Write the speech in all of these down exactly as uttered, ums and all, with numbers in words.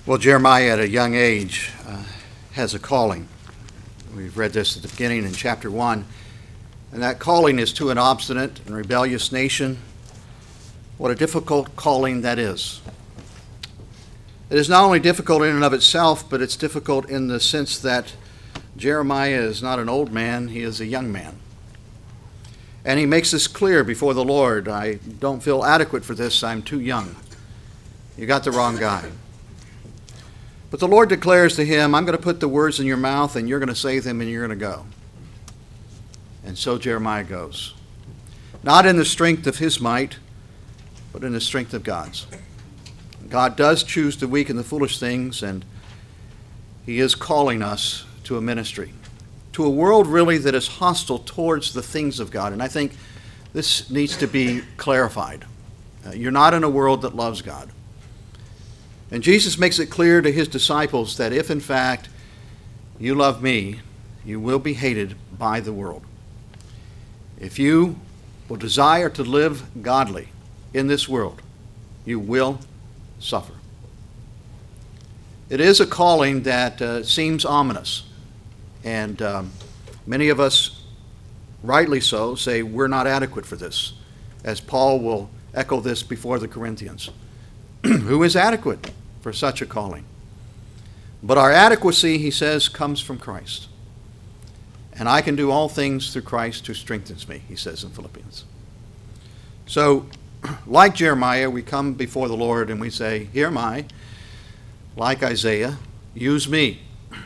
Well, Jeremiah at a young age uh, has a calling. We've read this at the beginning in chapter one. And that calling is to an obstinate and rebellious nation. What a difficult calling that is. It is not only difficult in and of itself, but it's difficult in the sense that Jeremiah is not an old man, he is a young man. And he makes this clear before the Lord. I don't feel adequate for this, I'm too young. You got the wrong guy. But the Lord declares to him, I'm going to put the words in your mouth and you're going to say them and you're going to go. And so Jeremiah goes. Not in the strength of his might, but in the strength of God's. God does choose the weak and the foolish things, and he is calling us to a ministry, to a world really that is hostile towards the things of God. And I think this needs to be clarified. Uh, you're not in a world that loves God. And Jesus makes it clear to his disciples that if in fact you love me, you will be hated by the world. If you will desire to live godly in this world, you will suffer. It is a calling that uh, seems ominous. And um, many of us, rightly so, say we're not adequate for this, as Paul will echo this before the Corinthians. Who is adequate for such a calling? But our adequacy, he says, comes from Christ. And I can do all things through Christ who strengthens me, he says in Philippians. So, like Jeremiah, we come before the Lord and we say, here am I. Like Isaiah, use me.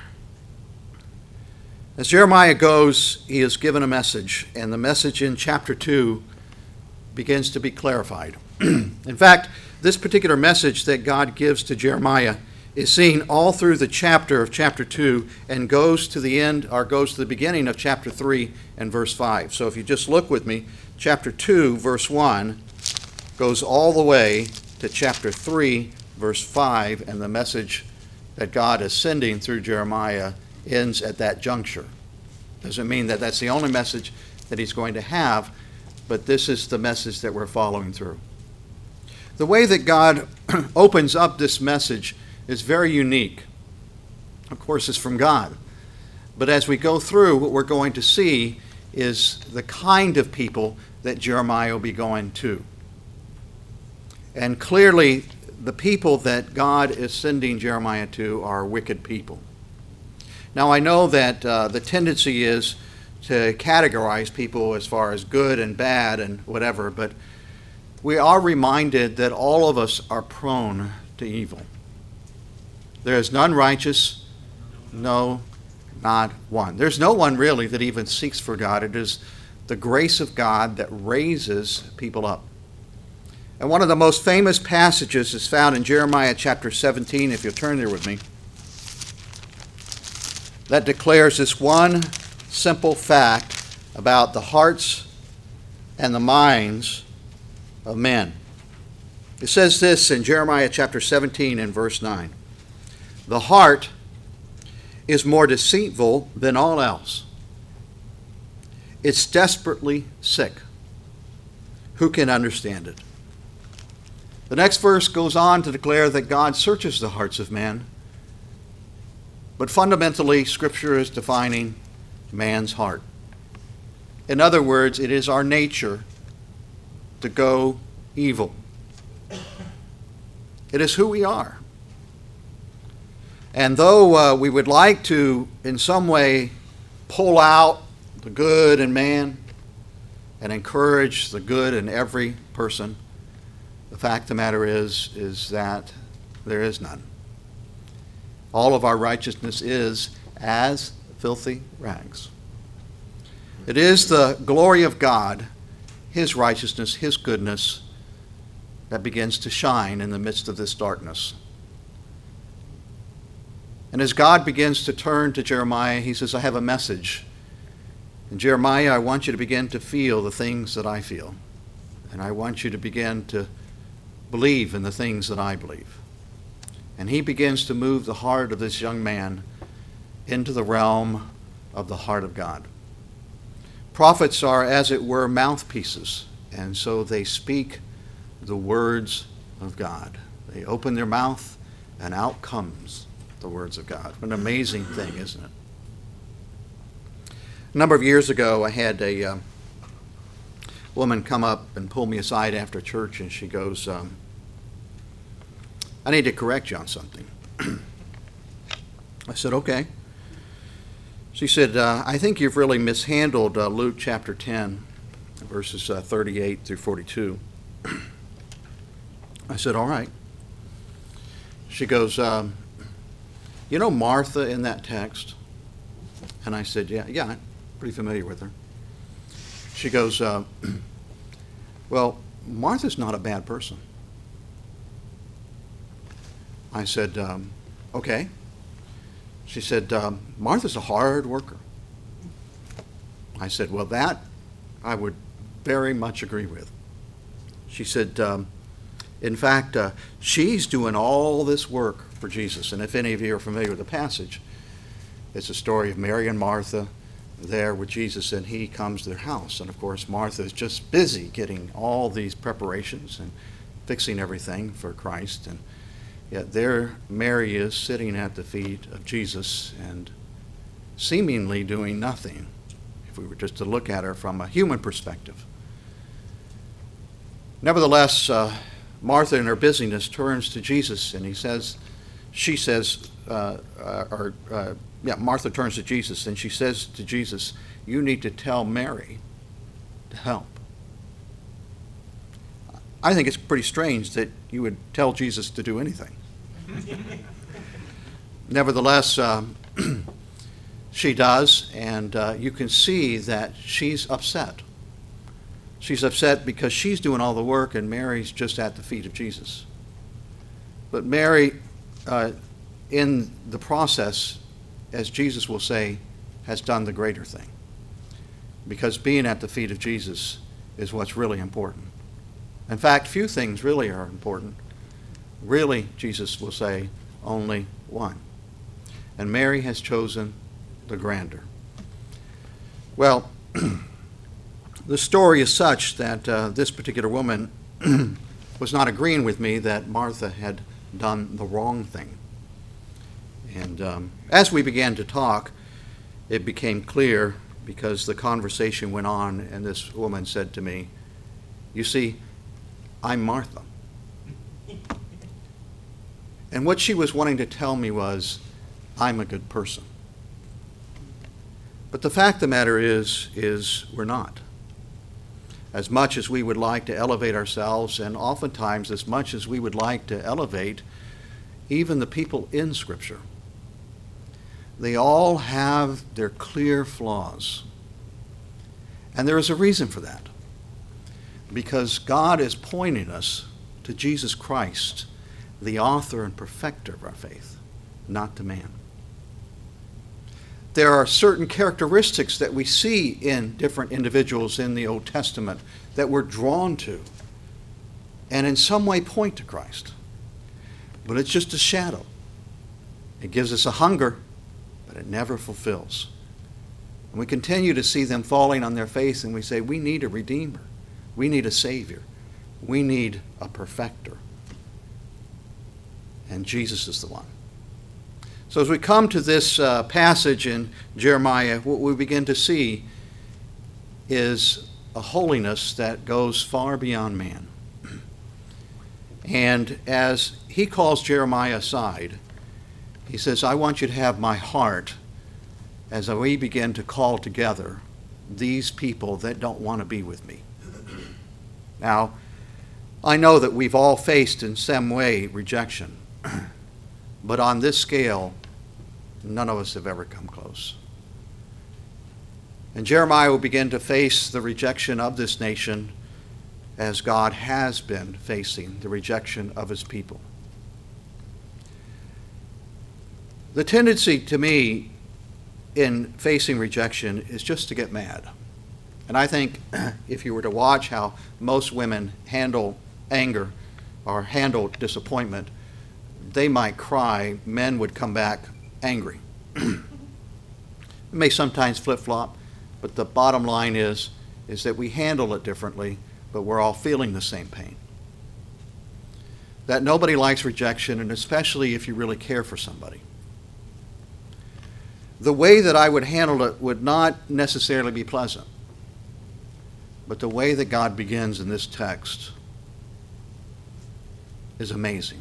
As Jeremiah goes, he is given a message, and the message in chapter two begins to be clarified. In fact, this particular message that God gives to Jeremiah is seen all through the chapter of chapter two and goes to the end, or goes to the beginning of chapter three and verse five. So if you just look with me, chapter two, verse one, goes all the way to chapter three, verse five, and the message that God is sending through Jeremiah ends at that juncture. Doesn't mean that that's the only message that he's going to have, but this is the message that we're following through. The way that God opens up this message is very unique. Of course, it's from God. But as we go through, what we're going to see is the kind of people that Jeremiah will be going to. And clearly, the people that God is sending Jeremiah to are wicked people. Now, I know that uh, the tendency is to categorize people as far as good and bad and whatever, but we are reminded that all of us are prone to evil. There is none righteous, no, not one. There's no one really that even seeks for God. It is the grace of God that raises people up. And one of the most famous passages is found in Jeremiah chapter seventeen, if you'll turn there with me, that declares this one simple fact about the hearts and the minds of men. It says this in Jeremiah chapter seventeen and verse nine. The heart is more deceitful than all else. It's desperately sick. Who can understand it? The next verse goes on to declare that God searches the hearts of man. But fundamentally, Scripture is defining man's heart. In other words, it is our nature to go evil. It is who we are. And though uh, we would like to, in some way, pull out the good in man and encourage the good in every person, the fact of the matter is, is that there is none. All of our righteousness is as filthy rags. It is the glory of God, his righteousness, his goodness, that begins to shine in the midst of this darkness. And as God begins to turn to Jeremiah, he says, I have a message. And Jeremiah, I want you to begin to feel the things that I feel. And I want you to begin to believe in the things that I believe. And he begins to move the heart of this young man into the realm of the heart of God. Prophets are, as it were, mouthpieces, and so they speak the words of God. They open their mouth and out comes the words of God. What an amazing thing, isn't it? A number of years ago, I had a uh, woman come up and pull me aside after church, and she goes, um, I need to correct you on something. I said, okay. She said, uh, I think you've really mishandled uh, Luke chapter ten, verses uh, thirty-eight through forty-two. I said, all right. She goes, um, you know Martha in that text? And I said, yeah, yeah, I'm pretty familiar with her. She goes, uh, well, Martha's not a bad person. I said, um, okay. She said, um, Martha's a hard worker. I said, well, that I would very much agree with. She said, um, in fact, uh, she's doing all this work for Jesus. And if any of you are familiar with the passage, it's a story of Mary and Martha there with Jesus, and he comes to their house. And of course, Martha is just busy getting all these preparations and fixing everything for Christ. And yet there Mary is sitting at the feet of Jesus and seemingly doing nothing, if we were just to look at her from a human perspective. Nevertheless, uh, Martha in her busyness turns to Jesus, and he says, she says, uh, uh, or uh, yeah, Martha turns to Jesus, and she says to Jesus, you need to tell Mary to help. I think it's pretty strange that you would tell Jesus to do anything. Nevertheless, um, she does, and uh, you can see that she's upset. She's upset because she's doing all the work and Mary's just at the feet of Jesus. But Mary, uh, in the process, as Jesus will say, has done the greater thing. Because being at the feet of Jesus is what's really important. In fact, few things really are important. Really, Jesus will say, only one. And Mary has chosen the grander. Well, the story is such that uh, this particular woman was not agreeing with me that Martha had done the wrong thing. And um, as we began to talk, it became clear, because the conversation went on, and this woman said to me, you see, I'm Martha. And what she was wanting to tell me was, I'm a good person. But the fact of the matter is, is we're not. As much as we would like to elevate ourselves, and oftentimes as much as we would like to elevate even the people in Scripture, they all have their clear flaws. And there is a reason for that. Because God is pointing us to Jesus Christ, the author and perfecter of our faith, not to man. There are certain characteristics that we see in different individuals in the Old Testament that we're drawn to and in some way point to Christ. But it's just a shadow. It gives us a hunger, but it never fulfills. And we continue to see them falling on their face, and we say, we need a Redeemer. We need a Savior. We need a perfecter. And Jesus is the one. So as we come to this uh, passage in Jeremiah, what we begin to see is a holiness that goes far beyond man. And as he calls Jeremiah aside, he says, I want you to have my heart as we begin to call together these people that don't want to be with me. Now, I know that we've all faced in some way rejection, but on this scale, none of us have ever come close. And Jeremiah will begin to face the rejection of this nation as God has been facing the rejection of his people. The tendency to me in facing rejection is just to get mad. And I think if you were to watch how most women handle anger or handle disappointment, they might cry, men would come back angry. It may sometimes flip-flop, but the bottom line is, is that we handle it differently, but we're all feeling the same pain. that nobody likes rejection, and especially if you really care for somebody. The way that I would handle it would not necessarily be pleasant. But the way that God begins in this text is amazing.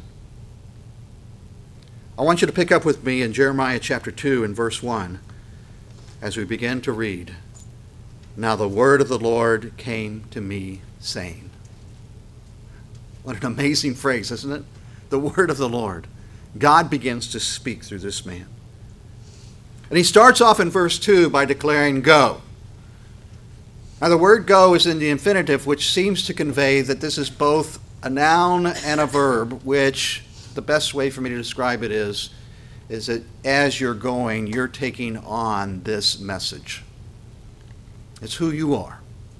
I want you to pick up with me in Jeremiah chapter two and verse one as we begin to read. Now the word of the Lord came to me, saying. What an amazing phrase, isn't it? The word of the Lord. God begins to speak through this man. And he starts off in verse two by declaring, go. Now the word go is in the infinitive, which seems to convey that this is both a noun and a verb, which the best way for me to describe it is, is that as you're going, you're taking on this message. It's who you are.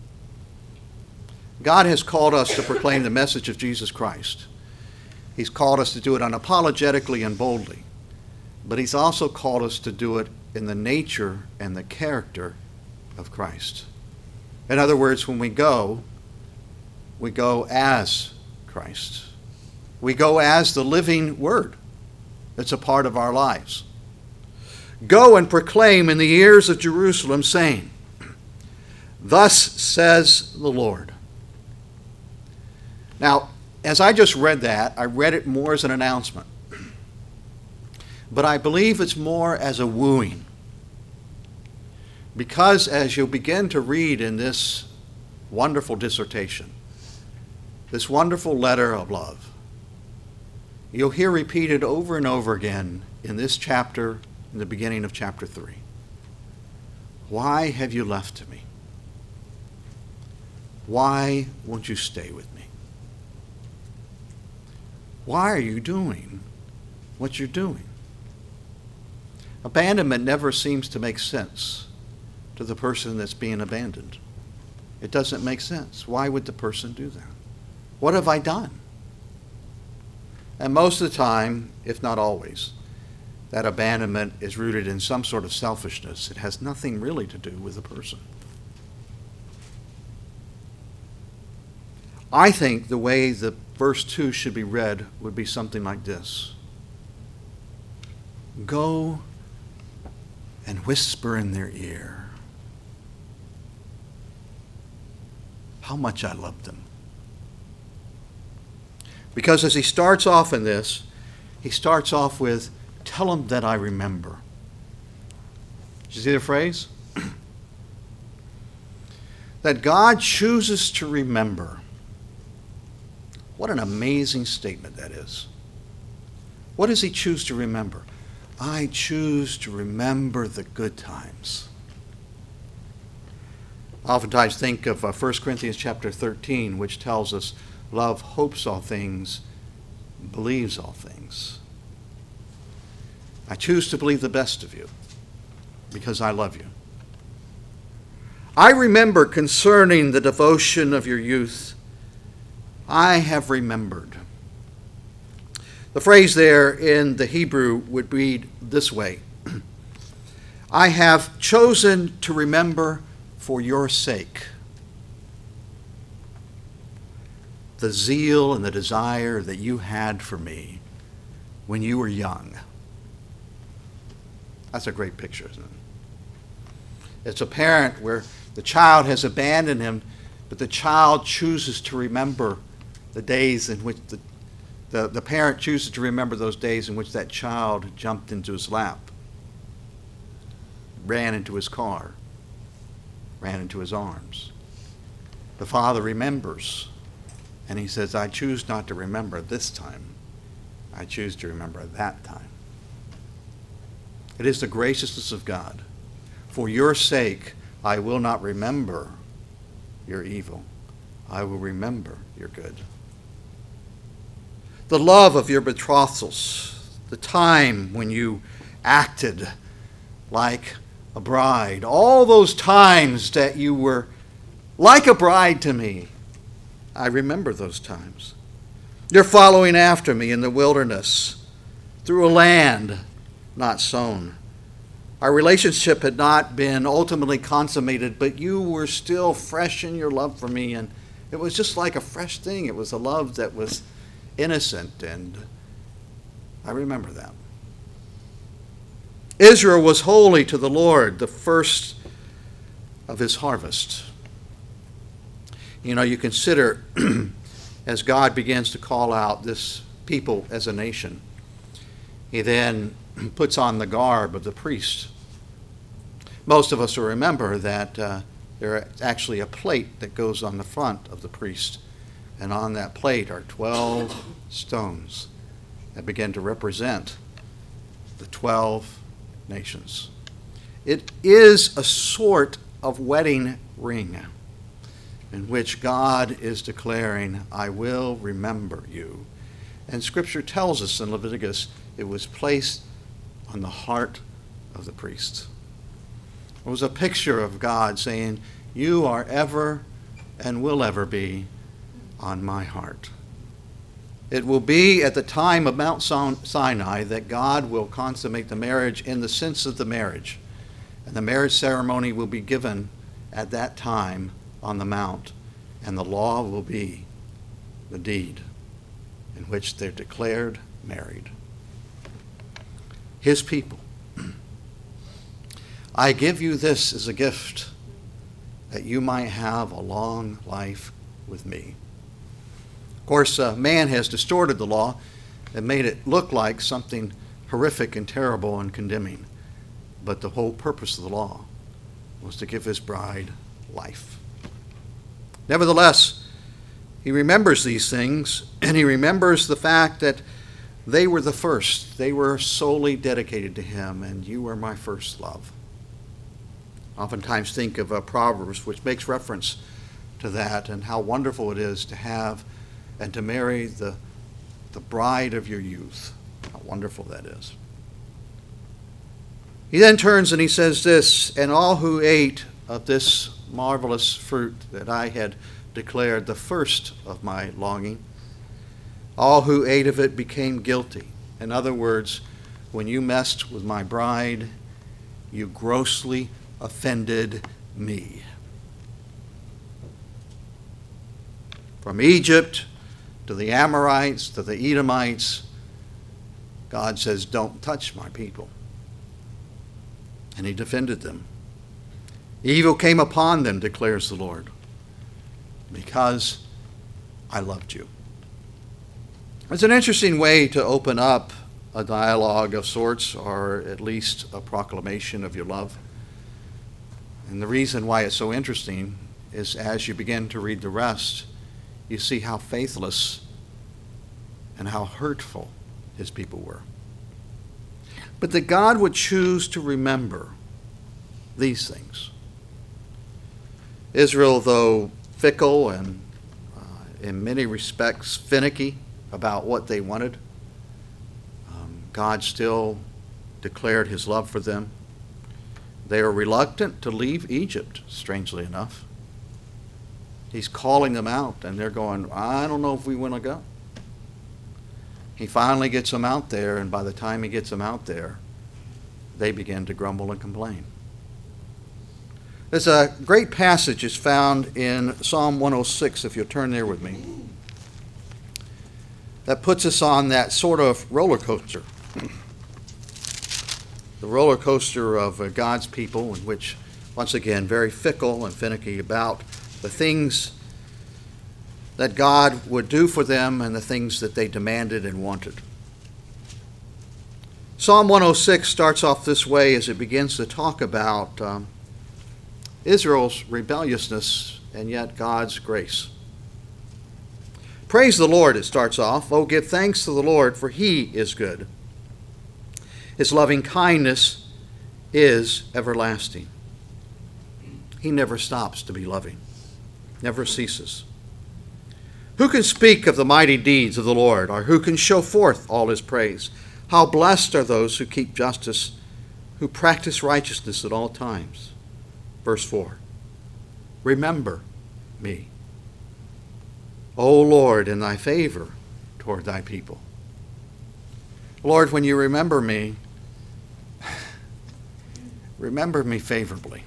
God has called us to proclaim the message of Jesus Christ. He's called us to do it unapologetically and boldly. But he's also called us to do it in the nature and the character of Christ. In other words, when we go, we go as Christ. We go as the living Word. It's a part of our lives. Go and proclaim in the ears of Jerusalem, saying, thus says the Lord. Now, as I just read that, I read it more as an announcement. But I believe it's more as a wooing. Because as you'll begin to read in this wonderful dissertation, this wonderful letter of love, you'll hear repeated over and over again in this chapter, in the beginning of chapter three. Why have you left me? Why won't you stay with me? Why are you doing what you're doing? Abandonment never seems to make sense to the person that's being abandoned. It doesn't make sense. Why would the person do that? What have I done? And most of the time, if not always, that abandonment is rooted in some sort of selfishness. It has nothing really to do with the person. I think the way the verse two should be read would be something like this. Go and whisper in their ear how much I love them. Because as he starts off in this, he starts off with, tell them that I remember. Did you see the phrase? That God chooses to remember. What an amazing statement that is. What does he choose to remember? I choose to remember the good times. I oftentimes think of uh, First Corinthians chapter thirteen, which tells us, love hopes all things, believes all things. I choose to believe the best of you because I love you. I remember concerning the devotion of your youth, I have remembered. The phrase there in the Hebrew would read this way. I have chosen to remember for your sake the zeal and the desire that you had for me when you were young. That's a great picture, isn't it? It's a parent where the child has abandoned him, but the child chooses to remember the days in which the, the, the parent chooses to remember those days in which that child jumped into his lap, ran into his car, ran into his arms. The father remembers, and he says, I choose not to remember this time. I choose to remember that time. It is the graciousness of God. For your sake, I will not remember your evil. I will remember your good. The love of your betrothals, the time when you acted like a bride, all those times that you were like a bride to me, I remember those times. You're following after me in the wilderness, through a land not sown. Our relationship had not been ultimately consummated, but you were still fresh in your love for me, and it was just like a fresh thing. It was a love that was, innocent, and I remember that. Israel was holy to the Lord, the first of his harvest. You know, you consider as God begins to call out this people as a nation, he then puts on the garb of the priest. Most of us will remember that uh, there's actually a plate that goes on the front of the priest, and on that plate are twelve stones that begin to represent the twelve nations. It is a sort of wedding ring in which God is declaring, I will remember you. And Scripture tells us in Leviticus it was placed on the heart of the priest. It was a picture of God saying, you are ever and will ever be on my heart. It will be at the time of Mount Sinai that God will consummate the marriage in the sense of the marriage. And the marriage ceremony will be given at that time on the mount. And the law will be the deed in which they're declared married. His people. I give you this as a gift, that you might have a long life with me. Of course, uh, man has distorted the law and made it look like something horrific and terrible and condemning. But the whole purpose of the law was to give his bride life. Nevertheless, he remembers these things, and he remembers the fact that they were the first. They were solely dedicated to him, and you were my first love. Oftentimes think of uh, Proverbs, which makes reference to that, and how wonderful it is to have and to marry the, the bride of your youth. How wonderful that is. He then turns and he says this, and all who ate of this marvelous fruit that I had declared the first of my longing, all who ate of it became guilty. In other words, when you messed with my bride, you grossly offended me. From Egypt to the Amorites to the Edomites, God says, don't touch my people. And he defended them. Evil came upon them, declares the Lord, because I loved you. It's an interesting way to open up a dialogue of sorts, or at least a proclamation of your love. And the reason why it's so interesting is as you begin to read the rest, you see how faithless and how hurtful his people were. But that God would choose to remember these things. Israel, though fickle and uh, in many respects finicky about what they wanted, um, God still declared his love for them. They are reluctant to leave Egypt, strangely enough. He's calling them out, and they're going, I don't know if we want to go. He finally gets them out there, and by the time he gets them out there, they begin to grumble and complain. There's a great passage is found in Psalm one oh six, if you'll turn there with me, that puts us on that sort of roller coaster. The roller coaster of uh, God's people, in which, once again, very fickle and finicky about the things that God would do for them and the things that they demanded and wanted. Psalm one oh six starts off this way as it begins to talk about um, Israel's rebelliousness and yet God's grace. Praise the Lord, it starts off. Oh, give thanks to the Lord, for he is good. His loving kindness is everlasting. He never stops to be loving, never ceases. Who can speak of the mighty deeds of the Lord, or who can show forth all his praise? How blessed are those who keep justice, who practice righteousness at all times. Verse four, remember me, O Lord, in thy favor toward thy people. Lord, when you remember me, remember me favorably.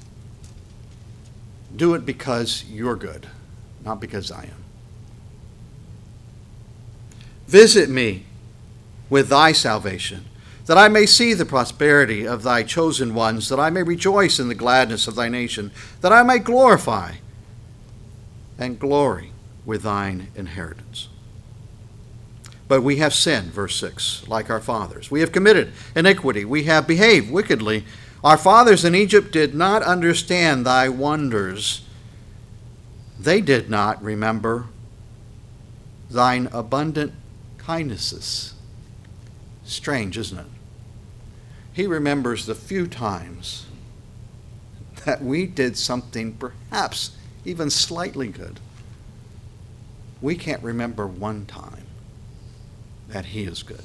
Do it because you're good, not because I am. Visit me with thy salvation, that I may see the prosperity of thy chosen ones, that I may rejoice in the gladness of thy nation, that I may glorify and glory with thine inheritance. But we have sinned, verse six, like our fathers. We have committed iniquity. We have behaved wickedly. Our fathers in Egypt did not understand thy wonders. They did not remember thine abundant kindnesses. Strange, isn't it? He remembers the few times that we did something perhaps even slightly good. We can't remember one time that he is good.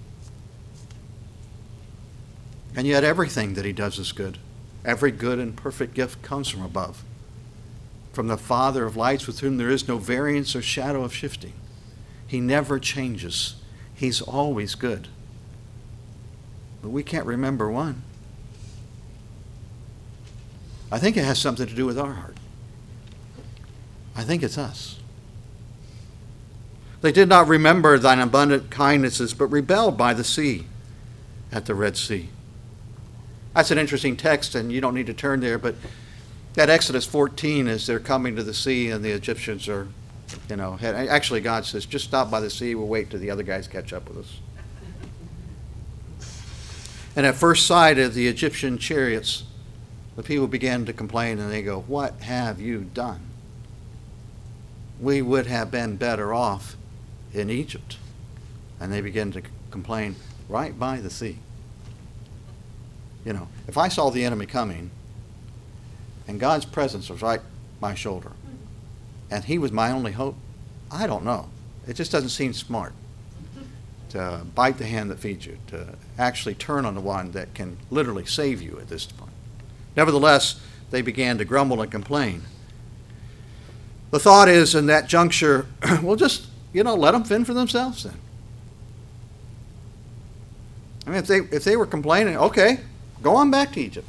And yet everything that he does is good. Every good and perfect gift comes from above, from the Father of lights, with whom there is no variance or shadow of shifting. He never changes. He's always good. But we can't remember one. I think it has something to do with our heart. I think it's us. They did not remember thine abundant kindnesses, but rebelled by the sea, at the Red Sea. That's an interesting text, and you don't need to turn there, but at Exodus fourteen, as they're coming to the sea and the Egyptians are, you know, had, actually God says, just stop by the sea, we'll wait till the other guys catch up with us. And at first sight of the Egyptian chariots, the people began to complain, and they go, what have you done? We would have been better off in Egypt. And they began to complain right by the sea. You know, if I saw the enemy coming and God's presence was right my shoulder and he was my only hope, I don't know. It just doesn't seem smart to bite the hand that feeds you, to actually turn on the one that can literally save you at this point. Nevertheless, they began to grumble and complain. The thought is, in that juncture, well, just, you know, let them fend for themselves then. I mean, if they if they were complaining, okay, go on back to Egypt.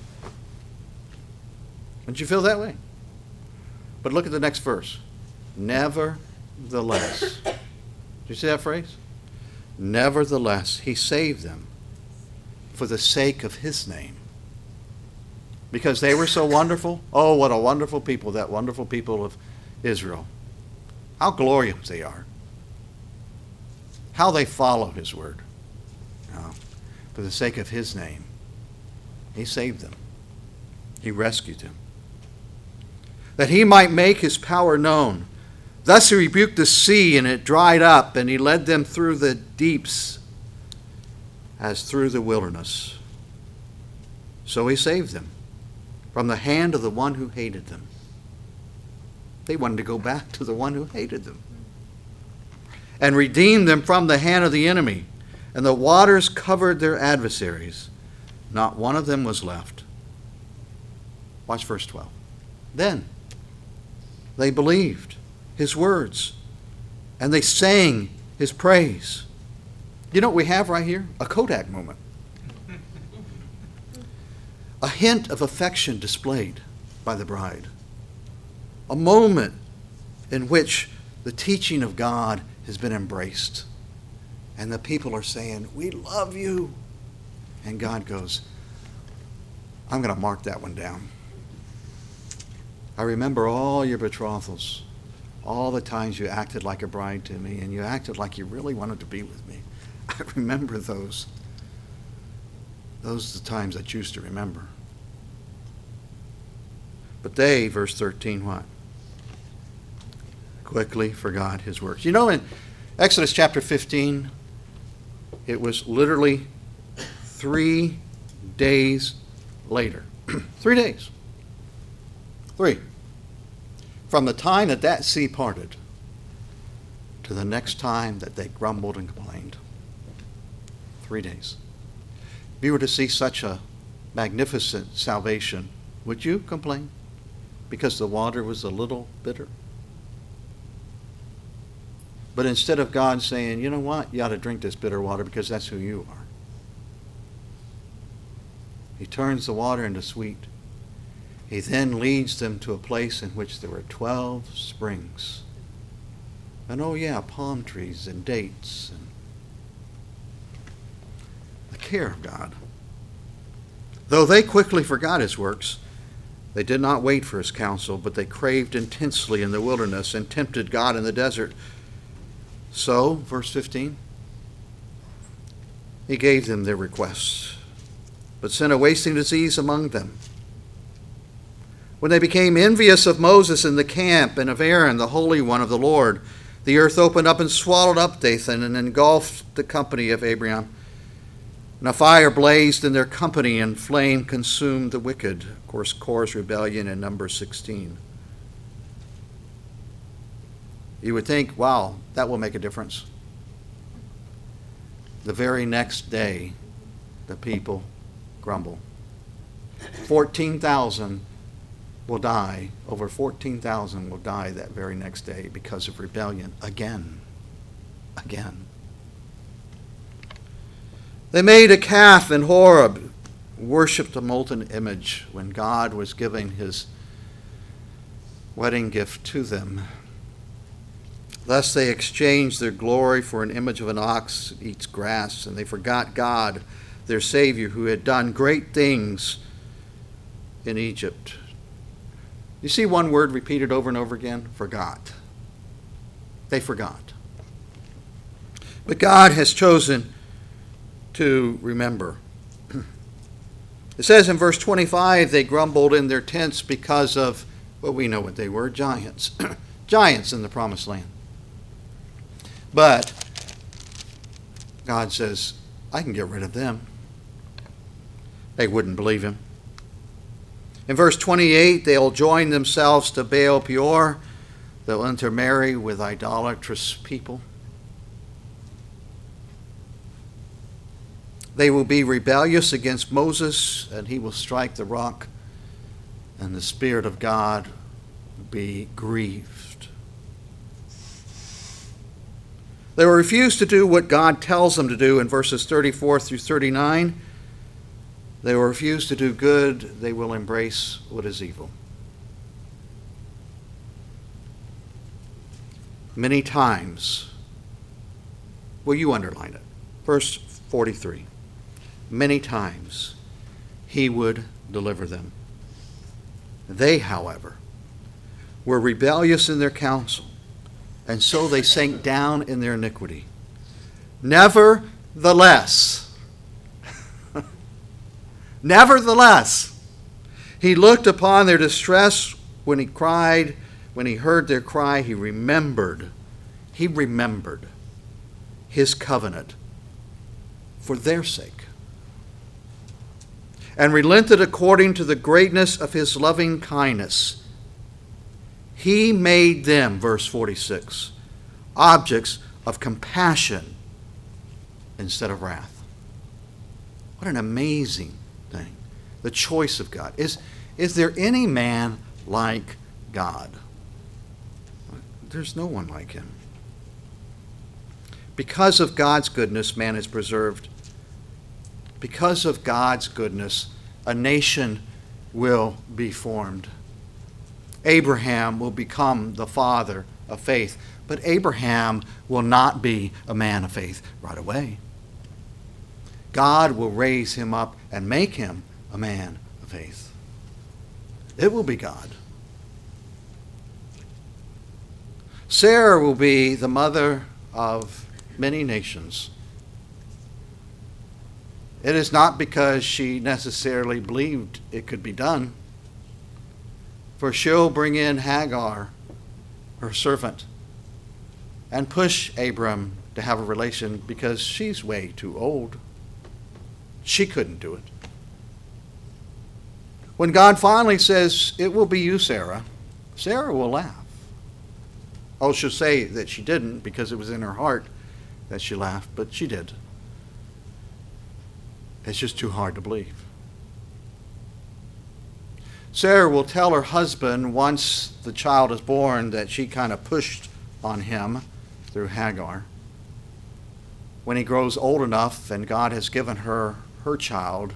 Don't you feel that way? But look at the next verse. Nevertheless. Do you see that phrase? Nevertheless, he saved them for the sake of his name. Because they were so wonderful. Oh, what a wonderful people, that wonderful people of Israel. How glorious they are. How they follow his word. Oh, for the sake of his name, he saved them. He rescued them. That he might make his power known. Thus he rebuked the sea, and it dried up, and he led them through the deeps as through the wilderness. So he saved them from the hand of the one who hated them. They wanted to go back to the one who hated them. And redeemed them from the hand of the enemy. And the waters covered their adversaries. Not one of them was left. Watch verse twelve. Then they believed his words, and they sang his praise. You know what we have right here? A Kodak moment. A hint of affection displayed by the bride. A moment in which the teaching of God has been embraced. And the people are saying, we love you. And God goes, I'm going to mark that one down. I remember all your betrothals, all the times you acted like a bride to me, and you acted like you really wanted to be with me. I remember those. Those are the times I choose to remember. But they, verse thirteen, what? Quickly forgot his works. You know, in Exodus chapter fifteen, it was literally three days later. Three days. Three. From the time that that sea parted to the next time that they grumbled and complained. Three days. If you were to see such a magnificent salvation, would you complain because the water was a little bitter? But instead of God saying, you know what, you ought to drink this bitter water because that's who you are, he turns the water into sweet. He then leads them to a place in which there were twelve springs. And oh yeah, palm trees and dates and care of God. Though they quickly forgot his works, they did not wait for his counsel, but they craved intensely in the wilderness and tempted God in the desert. So, verse fifteen, he gave them their requests, but sent a wasting disease among them. When they became envious of Moses in the camp and of Aaron, the Holy One of the Lord, the earth opened up and swallowed up Dathan and engulfed the company of Abiram. And a fire blazed in their company, and flame consumed the wicked. Of course, Korah's rebellion in Numbers sixteen. You would think, wow, that will make a difference. The very next day, the people grumble. fourteen thousand will die, over fourteen thousand will die that very next day because of rebellion again. Again. They made a calf in Horeb, worshipped a molten image when God was giving his wedding gift to them. Thus they exchanged their glory for an image of an ox that eats grass, and they forgot God, their Savior, who had done great things in Egypt. You see one word repeated over and over again? Forgot. They forgot. But God has chosen to remember. It says in verse twenty-five, they grumbled in their tents because of, well, we know what they were, giants. Giants in the promised land. But God says, I can get rid of them. They wouldn't believe him. In verse twenty-eight, they'll join themselves to Baal Peor. They'll intermarry with idolatrous people. They will be rebellious against Moses, and he will strike the rock, and the Spirit of God will be grieved. They will refuse to do what God tells them to do in verses thirty-four through thirty-nine. They will refuse to do good. They will embrace what is evil. Many times, will you underline it? Verse forty-three. Many times he would deliver them. They, however, were rebellious in their counsel, and so they sank down in their iniquity. Nevertheless, nevertheless, he looked upon their distress when he cried, when he heard their cry, he remembered, he remembered his covenant for their sake, and relented according to the greatness of his loving kindness. He made them, verse forty-six, objects of compassion instead of wrath. What an amazing thing. The choice of God. Is, is there any man like God? There's no one like him. Because of God's goodness, man is preserved. Because of God's goodness, a nation will be formed. Abraham will become the father of faith, but Abraham will not be a man of faith right away. God will raise him up and make him a man of faith. It will be God. Sarah will be the mother of many nations. It is not because she necessarily believed it could be done, for she'll bring in Hagar, her servant, and push Abram to have a relation because she's way too old. She couldn't do it. When God finally says, it will be you, Sarah, Sarah will laugh. Oh, she'll say that she didn't because it was in her heart that she laughed, but she did. It's just too hard to believe. Sarah will tell her husband once the child is born that she kind of pushed on him through Hagar. When he grows old enough and God has given her her child,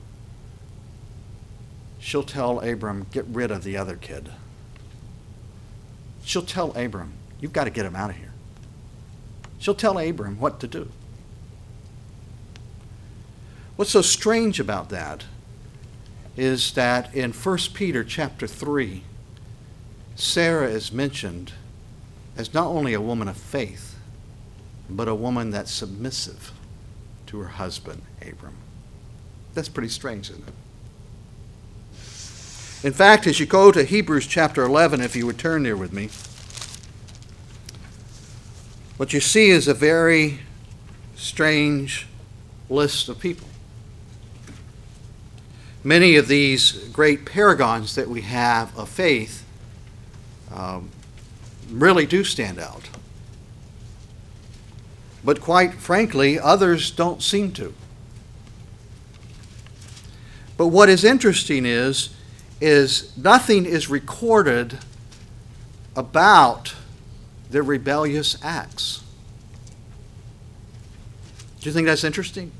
she'll tell Abram, get rid of the other kid. She'll tell Abram, you've got to get him out of here. She'll tell Abram what to do. What's so strange about that is that in First Peter chapter three, Sarah is mentioned as not only a woman of faith, but a woman that's submissive to her husband, Abram. That's pretty strange, isn't it? In fact, as you go to Hebrews chapter eleven, if you would turn there with me, what you see is a very strange list of people. Many of these great paragons that we have of faith um, really do stand out. But quite frankly, others don't seem to. But what is interesting is, is nothing is recorded about their rebellious acts. Do you think that's interesting?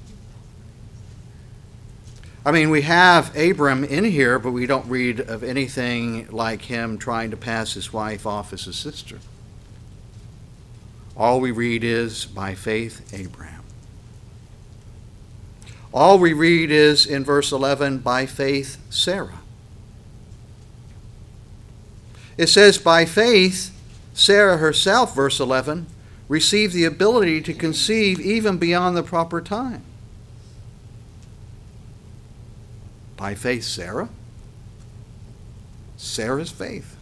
I mean, we have Abram in here, but we don't read of anything like him trying to pass his wife off as his sister. All we read is, by faith, Abraham. All we read is, in verse eleven, by faith, Sarah. It says, by faith, Sarah herself, verse eleven, received the ability to conceive even beyond the proper time. By faith, Sarah? Sarah's faith.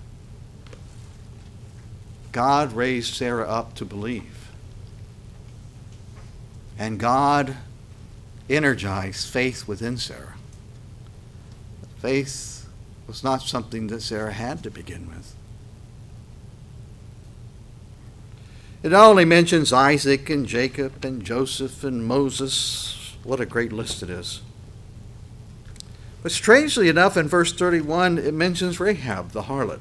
God raised Sarah up to believe. And God energized faith within Sarah. Faith was not something that Sarah had to begin with. It not only mentions Isaac and Jacob and Joseph and Moses. What a great list it is. But strangely enough, in verse thirty-one, it mentions Rahab, the harlot.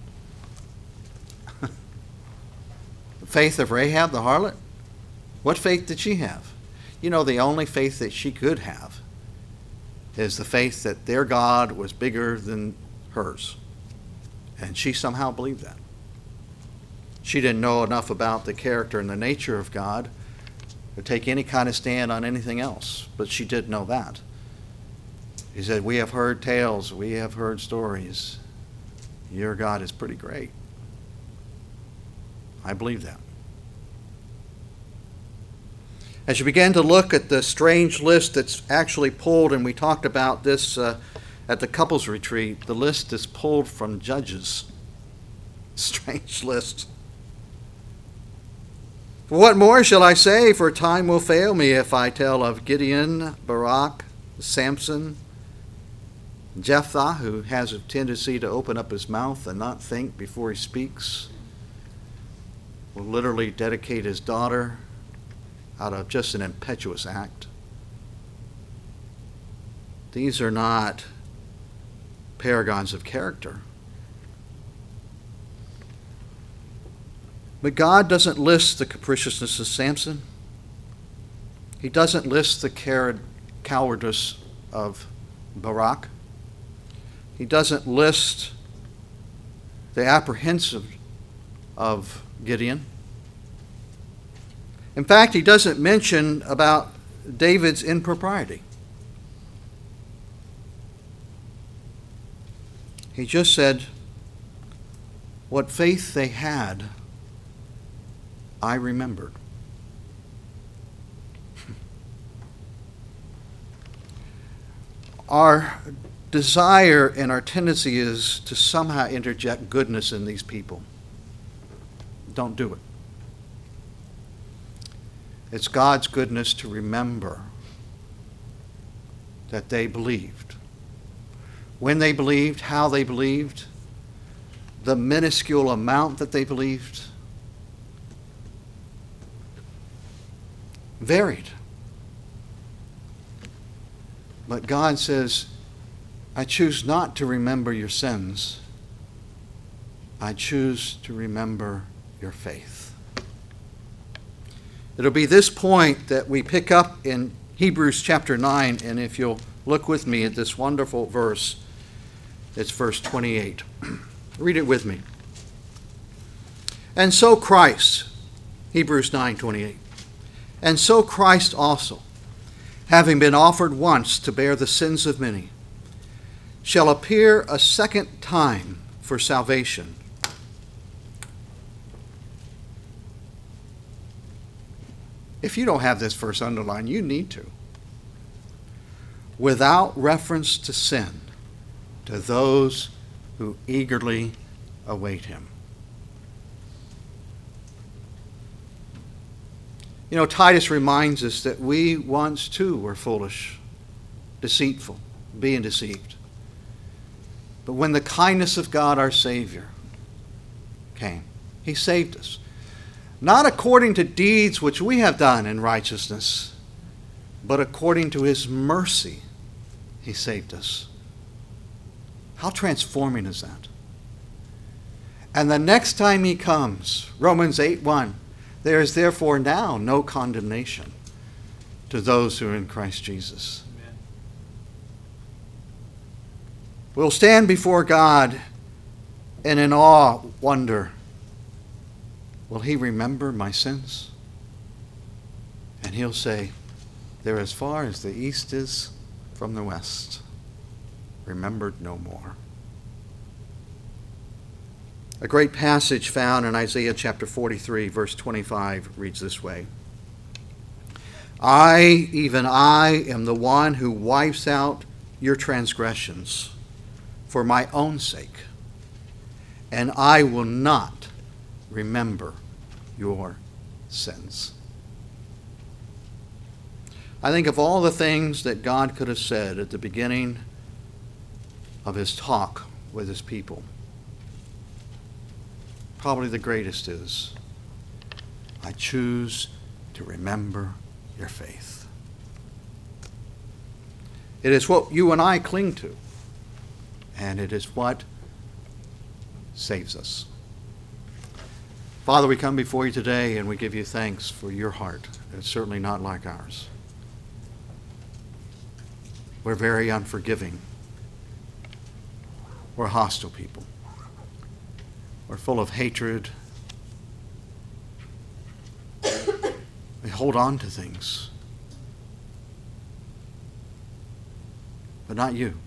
The faith of Rahab, the harlot? What faith did she have? You know, the only faith that she could have is the faith that their God was bigger than hers. And she somehow believed that. She didn't know enough about the character and the nature of God to take any kind of stand on anything else, but she did know that. He said, we have heard tales, we have heard stories. Your God is pretty great. I believe that. As you begin to look at the strange list that's actually pulled, and we talked about this uh, at the couples retreat, the list is pulled from Judges. Strange list. What more shall I say? For time will fail me if I tell of Gideon, Barak, Samson, Jephthah, who has a tendency to open up his mouth and not think before he speaks, will literally dedicate his daughter out of just an impetuous act. These are not paragons of character. But God doesn't list the capriciousness of Samson. He doesn't list the cowardice of Barak. He doesn't list the apprehensive of Gideon. In fact, he doesn't mention about David's impropriety. He just said, what faith they had, I remembered. Our desire and our tendency is to somehow interject goodness in these people. Don't do it. It's God's goodness to remember that they believed. When they believed, how they believed, the minuscule amount that they believed, varied. But God says, I choose not to remember your sins. I choose to remember your faith. It'll be this point that we pick up in Hebrews chapter nine, and if you'll look with me at this wonderful verse, it's verse twenty-eight. Read it with me. And so Christ, Hebrews nine twenty-eight, and so Christ also, having been offered once to bear the sins of many, shall appear a second time for salvation. If you don't have this verse underlined, you need to. Without reference to sin, to those who eagerly await him. You know, Titus reminds us that we once too were foolish, deceitful, being deceived. But when the kindness of God our Savior came, he saved us. Not according to deeds which we have done in righteousness, but according to his mercy, he saved us. How transforming is that? And the next time he comes, Romans eight one, there is therefore now no condemnation to those who are in Christ Jesus. Amen. We'll stand before God and in awe wonder, will he remember my sins? And he'll say, they're as far as the east is from the west, remembered no more. A great passage found in Isaiah chapter forty-three, verse twenty-five, reads this way. I, even I, am the one who wipes out your transgressions for my own sake, and I will not remember your sins. I think of all the things that God could have said at the beginning of his talk with his people, probably the greatest is, I choose to remember your faith. It is what you and I cling to, and it is what saves us. Father, we come before you today and we give you thanks for your heart. It's certainly not like ours. We're very unforgiving. We're hostile people. We're full of hatred. We hold on to things. But not you.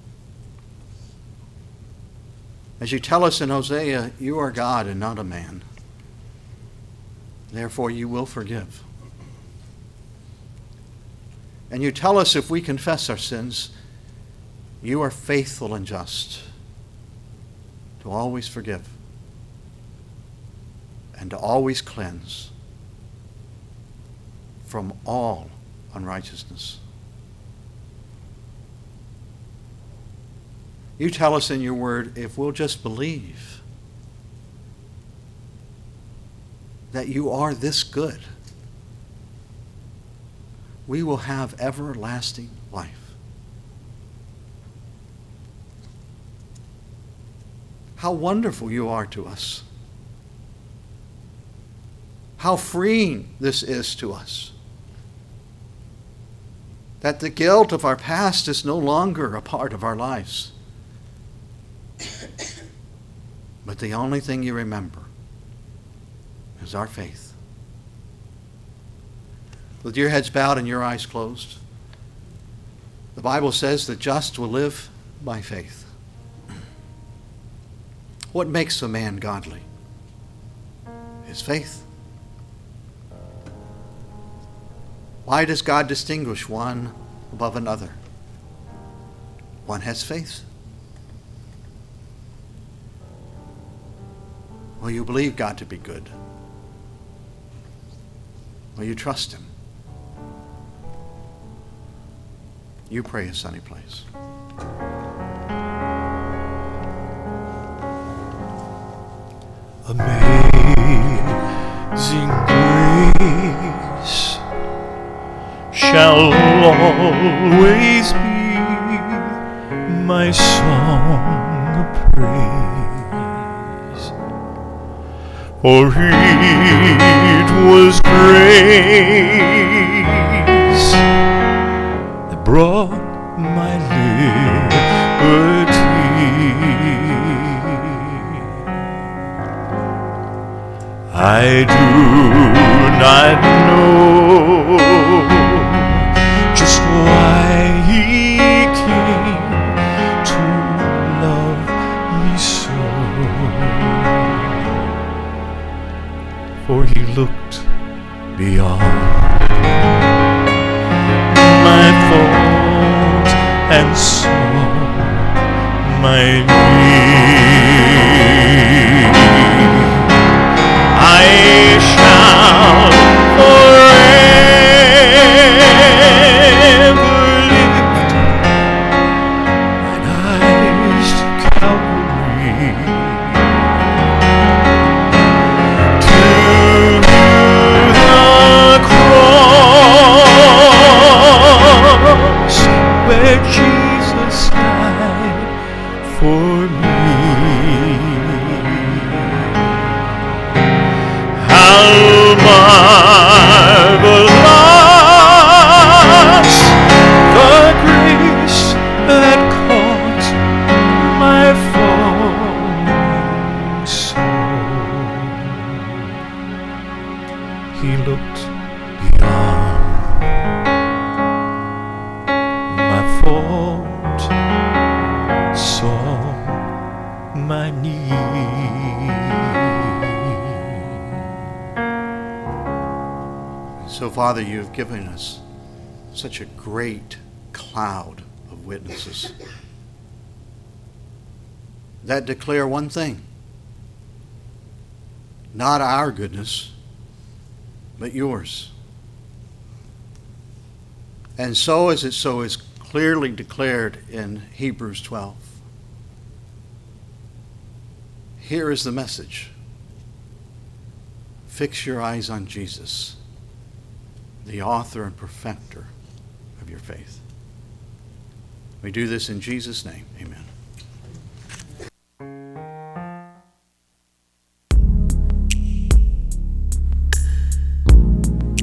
As you tell us in Hosea, you are God and not a man. Therefore, you will forgive. And you tell us if we confess our sins, you are faithful and just to always forgive and to always cleanse from all unrighteousness. You tell us in your word, if we'll just believe that you are this good, we will have everlasting life. How wonderful you are to us. How freeing this is to us. That the guilt of our past is no longer a part of our lives. But the only thing you remember is our faith. With your heads bowed and your eyes closed, the Bible says the just will live by faith. What makes a man godly? His faith. Why does God distinguish one above another? One has faith. Will you believe God to be good? Will you trust him? You pray a sunny place. Amazing grace shall always be my song of praise, for it was grace that brought my liberty. I do not know just beyond my fault and saw my need. I shall forever lift mine eyes to Calvary, to the cross where Jesus died for me. How marvelous the grace that caught my falling soul. He looked beyond my fault, saw my need. So, Father, you have given us such a great cloud of witnesses that declare one thing: not our goodness, but yours. And so, as it so is clearly declared in Hebrews twelve, here is the message: fix your eyes on Jesus, the author and perfecter of your faith. We do this in Jesus' name. Amen.